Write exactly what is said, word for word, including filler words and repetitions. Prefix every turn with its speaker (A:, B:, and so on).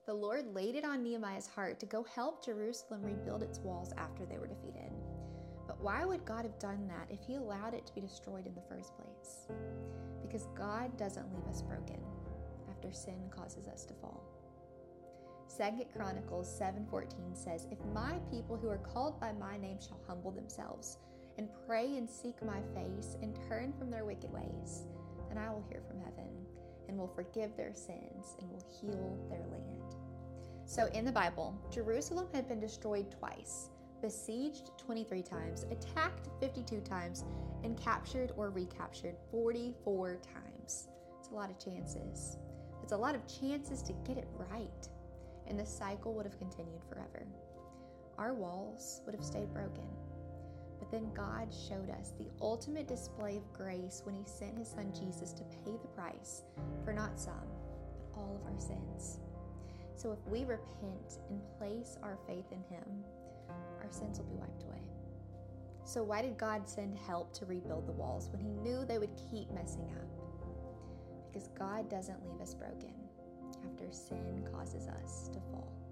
A: The Lord laid it on Nehemiah's heart to go help Jerusalem rebuild its walls after they were defeated. But why would God have done that if he allowed it to be destroyed in the first place? Because God doesn't leave us broken after sin causes us to fall. Second Chronicles seven fourteen says, "If my people who are called by my name shall humble themselves and pray and seek my face and turn from their wicked ways, then I will hear from heaven and will forgive their sins and will heal their land." So in the Bible, Jerusalem had been destroyed twice, besieged twenty-three times, attacked fifty-two times, and captured or recaptured forty-four times. It's a lot of chances. It's a lot of chances to get it right. And the cycle would have continued forever. Our walls would have stayed broken. But then God showed us the ultimate display of grace when he sent his son Jesus to pay the price for not some, but all of our sins. So if we repent and place our faith in him, our sins will be wiped away. So why did God send help to rebuild the walls when he knew they would keep messing up? Because God doesn't leave us broken after sin causes us to fall.